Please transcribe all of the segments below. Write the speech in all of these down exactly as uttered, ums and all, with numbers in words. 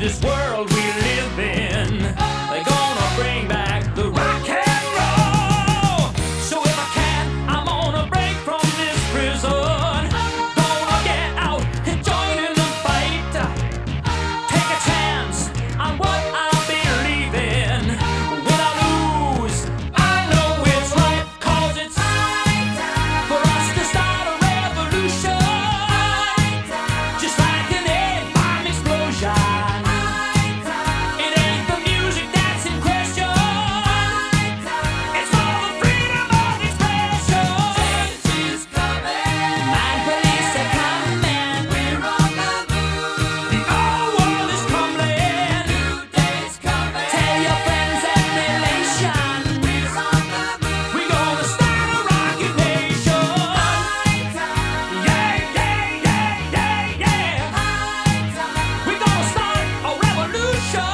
this world we live in. They're gonna bring back the rock and roll. So if I can, I'm gonna break from this prison. Gonna get out and join in the fight. Take a chance on what I believe in. When I lose, I know it's right, 'cause it's for us to start a revolution. Just like an egg bomb explosion. It ain't the music that's in question. It's for the freedom of expression. Change is coming. Mind police are coming. We're on the move. The old world is crumbling. New day's coming. Tell your friends and relations. We're on the move. We're gonna start a rocket nation. Yeah, yeah, yeah, yeah, yeah. We're gonna start a revolution.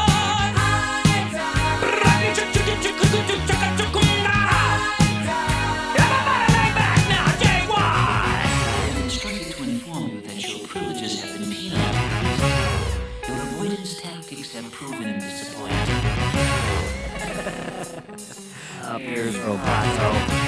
Everybody lay back now, J Y. I am instructed to inform you that your privileges have been penalized. Your avoidance tactics have proven disappointing. Here's Roboto.